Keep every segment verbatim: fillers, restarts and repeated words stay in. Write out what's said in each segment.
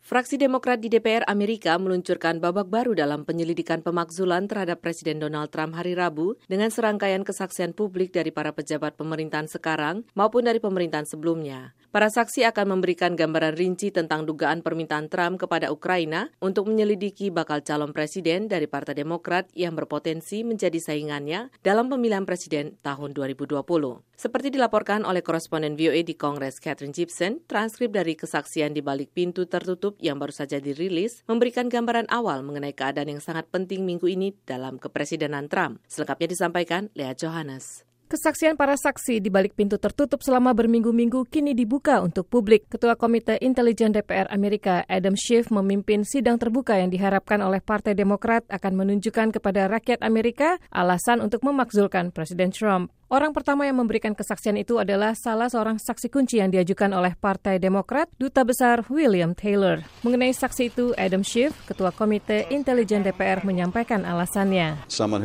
Fraksi Demokrat di D P R Amerika meluncurkan babak baru dalam penyelidikan pemakzulan terhadap Presiden Donald Trump hari Rabu dengan serangkaian kesaksian publik dari para pejabat pemerintahan sekarang maupun dari pemerintahan sebelumnya. Para saksi akan memberikan gambaran rinci tentang dugaan permintaan Trump kepada Ukraina untuk menyelidiki bakal calon presiden dari Partai Demokrat yang berpotensi menjadi saingannya dalam pemilihan presiden tahun dua ribu dua puluh. Seperti dilaporkan oleh koresponden V O A di Kongres Katherine Gibson, transkrip dari kesaksian di balik pintu tertutup yang baru saja dirilis memberikan gambaran awal mengenai keadaan yang sangat penting minggu ini dalam kepresidenan Trump. Selengkapnya disampaikan Lea Johannes. Kesaksian para saksi di balik pintu tertutup selama berminggu-minggu kini dibuka untuk publik. Ketua Komite Intelijen D P R Amerika Adam Schiff memimpin sidang terbuka yang diharapkan oleh Partai Demokrat akan menunjukkan kepada rakyat Amerika alasan untuk memakzulkan Presiden Trump. Orang pertama yang memberikan kesaksian itu adalah salah seorang saksi kunci yang diajukan oleh Partai Demokrat, Duta Besar William Taylor. Mengenai saksi itu, Adam Schiff, Ketua Komite Intelijen D P R, menyampaikan alasannya.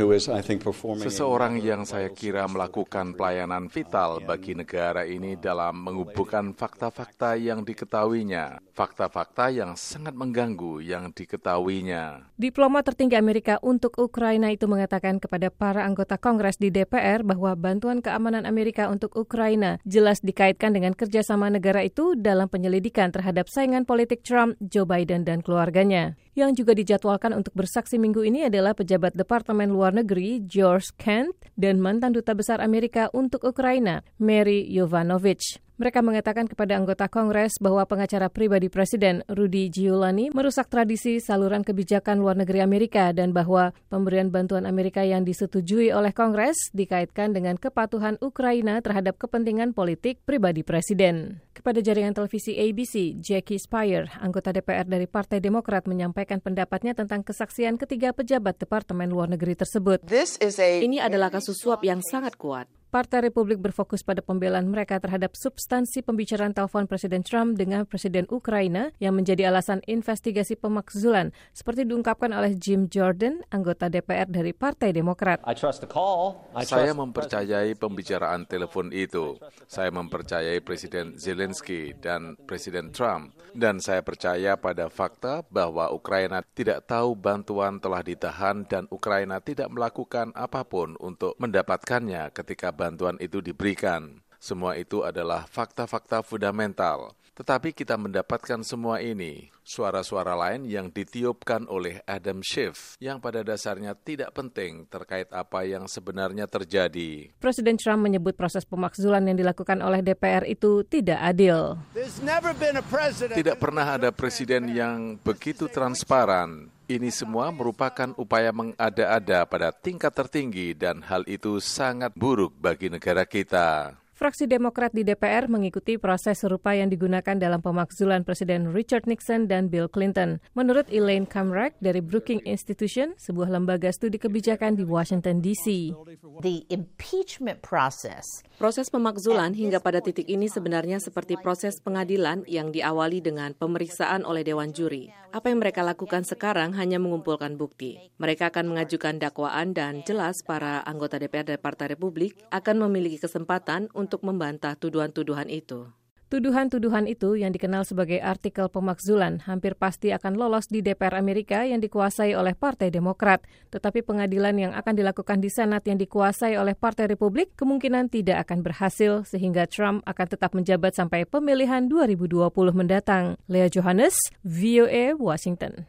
Seseorang yang saya kira melakukan pelayanan vital bagi negara ini dalam mengumpulkan fakta-fakta yang diketahuinya, fakta-fakta yang sangat mengganggu yang diketahuinya. Diplomat tertinggi Amerika untuk Ukraina itu mengatakan kepada para anggota Kongres di D P R bahwa bantuan keamanan Amerika untuk Ukraina jelas dikaitkan dengan kerjasama negara itu dalam penyelidikan terhadap saingan politik Trump, Joe Biden, dan keluarganya. Yang juga dijadwalkan untuk bersaksi minggu ini adalah pejabat Departemen Luar Negeri George Kent dan mantan Duta Besar Amerika untuk Ukraina, Mary Yovanovitch. Mereka mengatakan kepada anggota Kongres bahwa pengacara pribadi Presiden Rudy Giuliani merusak tradisi saluran kebijakan luar negeri Amerika dan bahwa pemberian bantuan Amerika yang disetujui oleh Kongres dikaitkan dengan kepatuhan Ukraina terhadap kepentingan politik pribadi Presiden. Kepada jaringan televisi A B C, Jackie Speier, anggota D P R dari Partai Demokrat, menyampaikan pendapatnya tentang kesaksian ketiga pejabat Departemen Luar Negeri tersebut. Ini adalah kasus suap yang sangat kuat. Partai Republik berfokus pada pembelaan mereka terhadap substansi pembicaraan telepon Presiden Trump dengan Presiden Ukraina yang menjadi alasan investigasi pemakzulan, seperti diungkapkan oleh Jim Jordan, anggota D P R dari Partai Demokrat. Saya mempercayai pembicaraan telepon itu. Saya mempercayai Presiden Zelensky dan Presiden Trump. Dan saya percaya pada fakta bahwa Ukraina tidak tahu bantuan telah ditahan dan Ukraina tidak melakukan apapun untuk mendapatkannya ketika bantuan itu diberikan. Semua itu adalah fakta-fakta fundamental. Tetapi kita mendapatkan semua ini, suara-suara lain yang ditiupkan oleh Adam Schiff, yang pada dasarnya tidak penting terkait apa yang sebenarnya terjadi. Presiden Trump menyebut proses pemakzulan yang dilakukan oleh D P R itu tidak adil. Tidak pernah ada presiden yang begitu transparan. Ini semua merupakan upaya mengada-ada pada tingkat tertinggi dan hal itu sangat buruk bagi negara kita. Fraksi Demokrat di D P R mengikuti proses serupa yang digunakan dalam pemakzulan Presiden Richard Nixon dan Bill Clinton. Menurut Elaine Kamrak dari Brookings Institution, sebuah lembaga studi kebijakan di Washington D C. The impeachment process. Proses pemakzulan hingga pada titik ini sebenarnya seperti proses pengadilan yang diawali dengan pemeriksaan oleh Dewan Juri. Apa yang mereka lakukan sekarang hanya mengumpulkan bukti. Mereka akan mengajukan dakwaan dan jelas para anggota D P R dari Partai Republik akan memiliki kesempatan untuk membantah tuduhan-tuduhan itu. Tuduhan-tuduhan itu yang dikenal sebagai artikel pemakzulan hampir pasti akan lolos di D P R Amerika yang dikuasai oleh Partai Demokrat. Tetapi pengadilan yang akan dilakukan di Senat yang dikuasai oleh Partai Republik kemungkinan tidak akan berhasil sehingga Trump akan tetap menjabat sampai pemilihan dua ribu dua puluh mendatang. Lea Johannes, V O A, Washington.